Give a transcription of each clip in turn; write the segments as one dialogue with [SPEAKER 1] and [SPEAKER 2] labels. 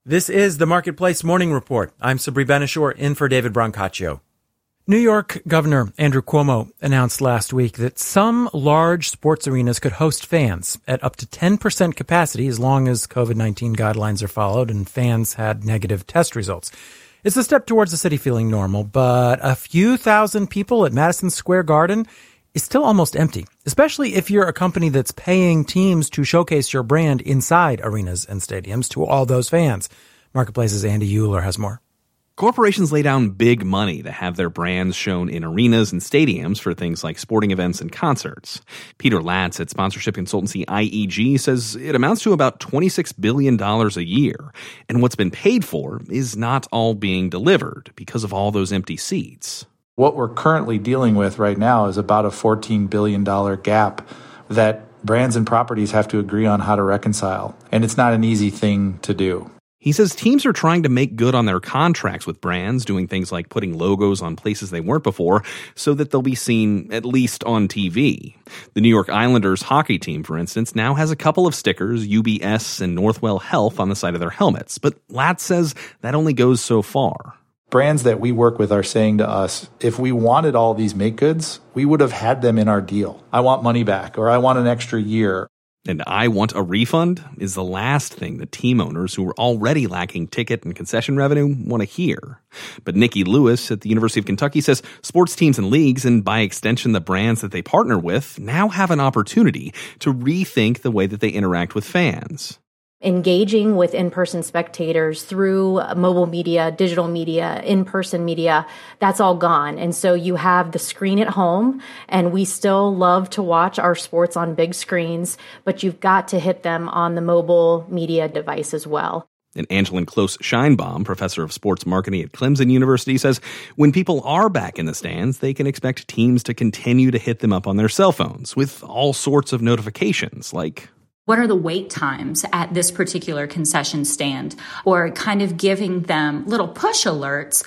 [SPEAKER 1] This is the Marketplace Morning Report. I'm Sabri Benishore in for David Brancaccio. New York Governor Andrew Cuomo announced last week that some large sports arenas could host fans at up to 10% capacity as long as COVID-19 guidelines are followed and fans had negative test results. It's a step towards the city feeling normal, but a few thousand people at Madison Square Garden is still almost empty, especially if you're a company that's paying teams to showcase your brand inside arenas and stadiums to all those fans. Marketplace's Andy Euler has more.
[SPEAKER 2] Corporations lay down big money to have their brands shown in arenas and stadiums for things like sporting events and concerts. Peter Latz at sponsorship consultancy IEG says it amounts to about $26 billion a year. And what's been paid for is not all being delivered because of all those empty seats.
[SPEAKER 3] What we're currently dealing with right now is about a $14 billion gap that brands and properties have to agree on how to reconcile. And it's not an easy thing to do.
[SPEAKER 2] He says teams are trying to make good on their contracts with brands, doing things like putting logos on places they weren't before so that they'll be seen at least on TV. The New York Islanders hockey team, for instance, now has a couple of stickers, UBS and Northwell Health, on the side of their helmets. But Latz says that only goes so far.
[SPEAKER 3] Brands that we work with are saying to us, if we wanted all these make goods, we would have had them in our deal. I want money back, or I want an extra year.
[SPEAKER 2] And I want a refund is the last thing that team owners who are already lacking ticket and concession revenue want to hear. But Nikki Lewis at the University of Kentucky says sports teams and leagues, and by extension the brands that they partner with, now have an opportunity to rethink the way that they interact with fans.
[SPEAKER 4] Engaging with in-person spectators through mobile media, digital media, in-person media, that's all gone. And so you have the screen at home, and we still love to watch our sports on big screens, but you've got to hit them on the mobile media device as well.
[SPEAKER 2] And Angeline Close-Scheinbaum, professor of sports marketing at Clemson University, says when people are back in the stands, they can expect teams to continue to hit them up on their cell phones with all sorts of notifications like,
[SPEAKER 5] what are the wait times at this particular concession stand? Or kind of giving them little push alerts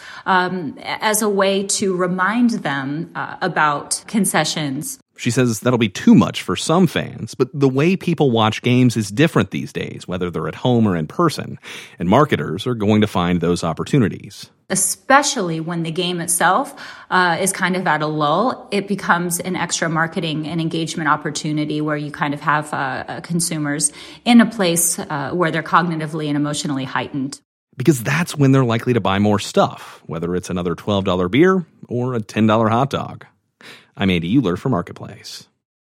[SPEAKER 5] as a way to remind them about concessions.
[SPEAKER 2] She says that'll be too much for some fans, but the way people watch games is different these days, whether they're at home or in person, and marketers are going to find those opportunities.
[SPEAKER 5] Especially when the game itself is kind of at a lull, it becomes an extra marketing and engagement opportunity where you kind of have consumers in a place where they're cognitively and emotionally heightened.
[SPEAKER 2] Because that's when they're likely to buy more stuff, whether it's another $12 beer or a $10 hot dog. I'm Andy Euler for Marketplace.